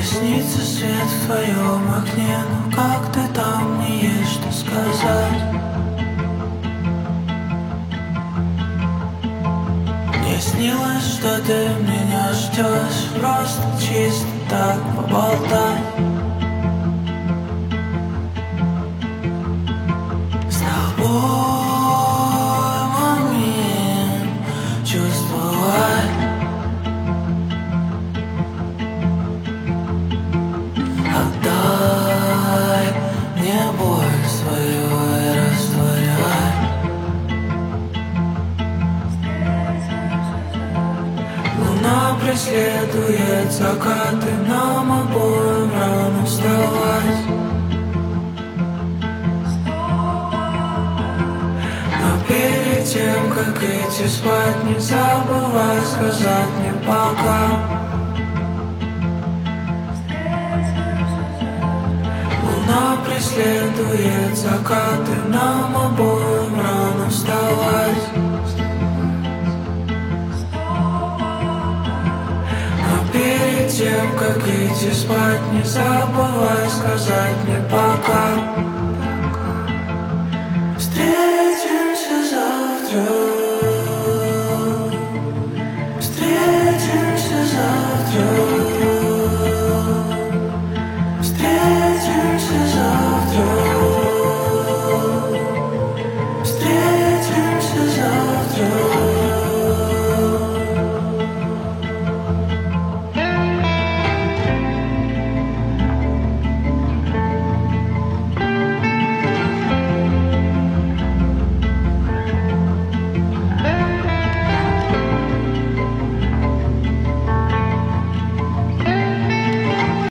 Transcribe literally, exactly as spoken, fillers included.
снится свет в твоем окне, но как ты там, мне есть что сказать. Мне снилось, что ты меня ждешь, просто чисто так поболтать. С тобой момент чувствовать. Отдай мне боль свою и растворяй. Луна преследует закаты, нам обоим рано вставать. Но перед тем, как идти спать, не забывай сказать мне пока. Луна преследует закаты, нам обоим рано вставать. Но перед тем, как идти спать, не забывай сказать мне пока.